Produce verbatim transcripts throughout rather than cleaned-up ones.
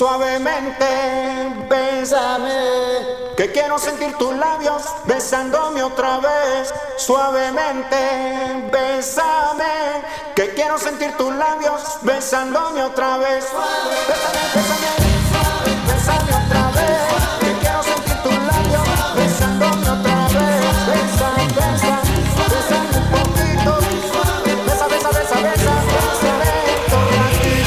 Suavemente, bésame, que quiero sentir tus labios besándome otra vez. Suavemente, bésame, que quiero sentir tus labios besándome otra vez. Bésame, bésame, bésame otra vez, que quiero sentir tus labios besándome otra vez. Bésame, bésame, bésame un poquito. Besa, besa, besa, besa, bésame todo ratito.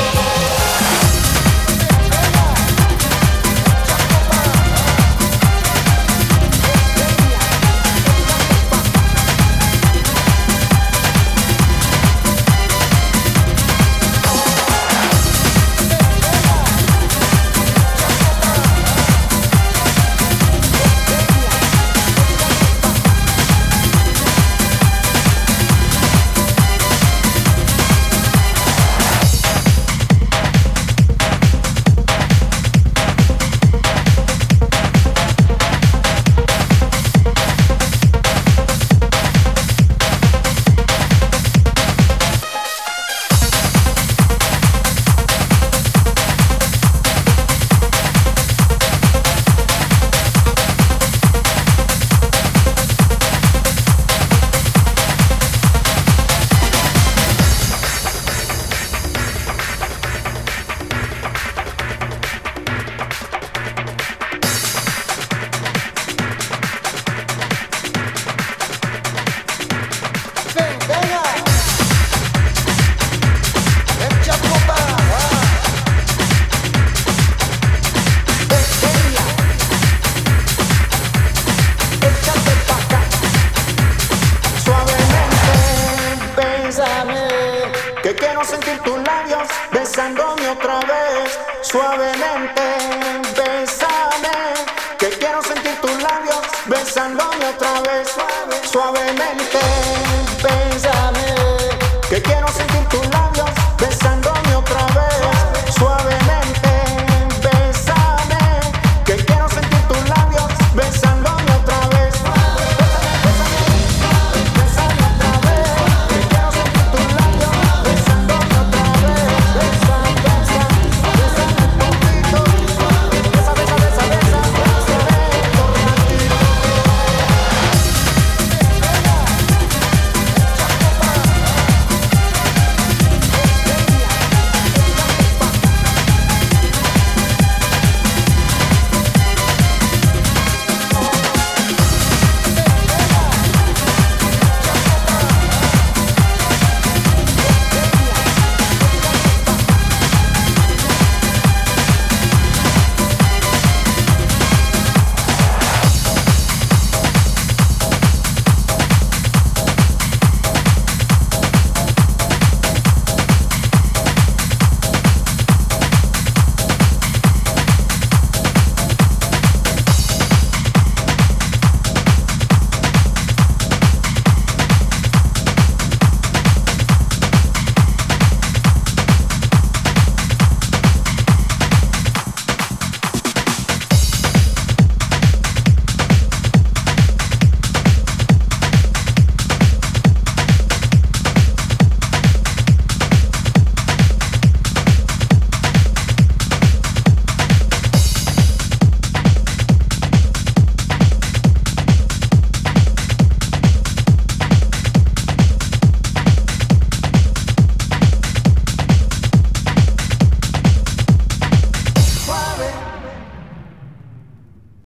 Que quiero sentir tus labios besándome otra vez. Suavemente, bésame, que quiero sentir tus labios besándome otra vez. Suavemente, bésame.